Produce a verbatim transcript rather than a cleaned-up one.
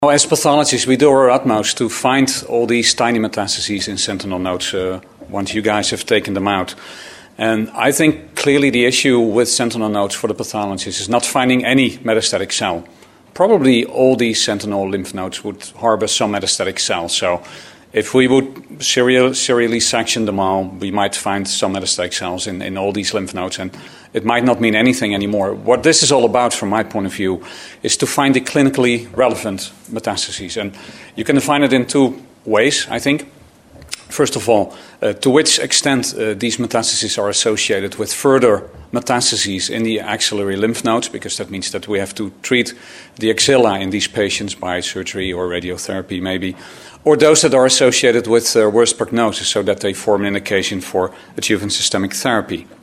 As pathologists, we do our utmost to find all these tiny metastases in sentinel nodes uh, once you guys have taken them out. And I think clearly the issue with sentinel nodes for the pathologist is not finding any metastatic cell. Probably all these sentinel lymph nodes would harbor some metastatic cell. So if we would serial, serially section them all, we might find some metastatic cells in, in all these lymph nodes, and it might not mean anything anymore. What this is all about, from my point of view, is to find the clinically relevant metastases. And you can define it in two ways, I think. First of all, uh, to which extent uh, these metastases are associated with further metastases in the axillary lymph nodes, because that means that we have to treat the axilla in these patients by surgery or radiotherapy maybe, or those that are associated with uh, worse prognosis, so that they form an indication for adjuvant systemic therapy.